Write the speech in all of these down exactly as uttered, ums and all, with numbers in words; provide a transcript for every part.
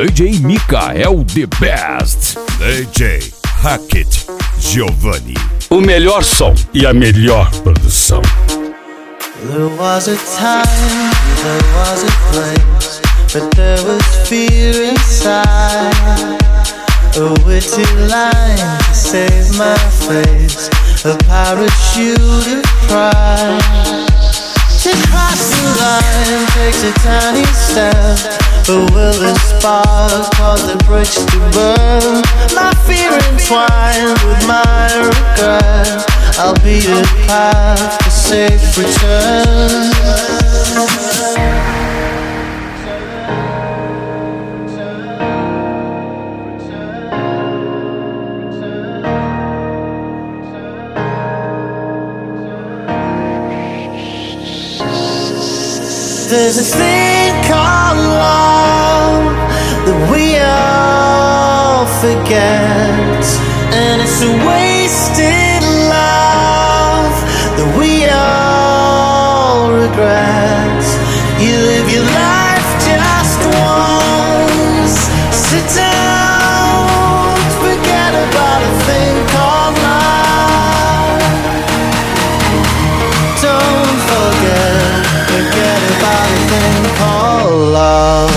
D J Micael The Best. D J Hackett Giovanni. O melhor som e a melhor produção. There was a time, there was a place, but there was fear inside. A witty line to save my face, a parachute of pride. To cross the line takes a tiny step, but will the spark cause the bridge to burn? My fear entwined with my regret, I'll be the path for safe return. There's a thing called love that we all forget, and it's a wasted love that we all regret. You live your life just once, sit down, forget about a thing called love. Don't forget, forget about a thing called love.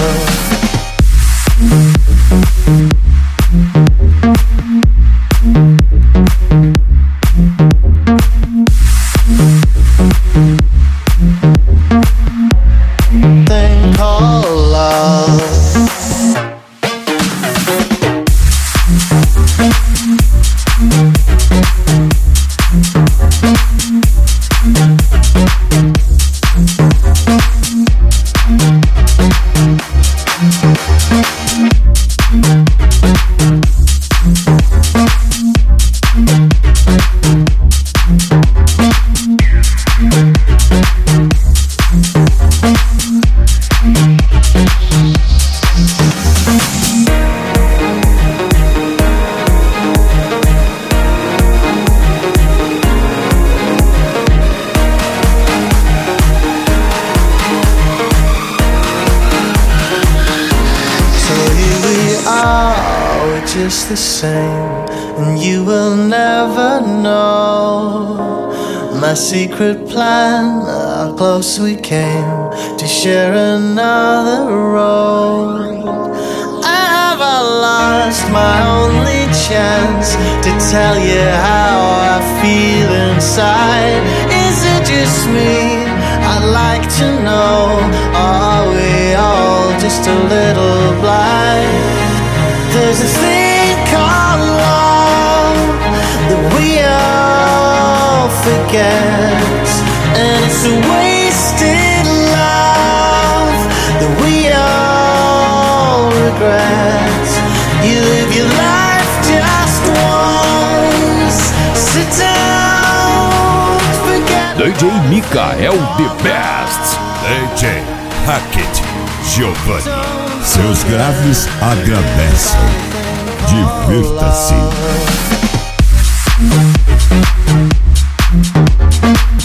Thing called love. Just the same, and you will never know my secret plan, how close we came to share another road. Have I lost my only chance to tell you how I feel inside? Is it just me? I'd like to know, or are we all just a little blind? There's a thing called love that we all forget, and it's a wasted love that we all regret. You live your life just once, sit down, forget. D J Micael The Best. D J Hackett Giovanni. Seus graves agradecem. Divirta-se.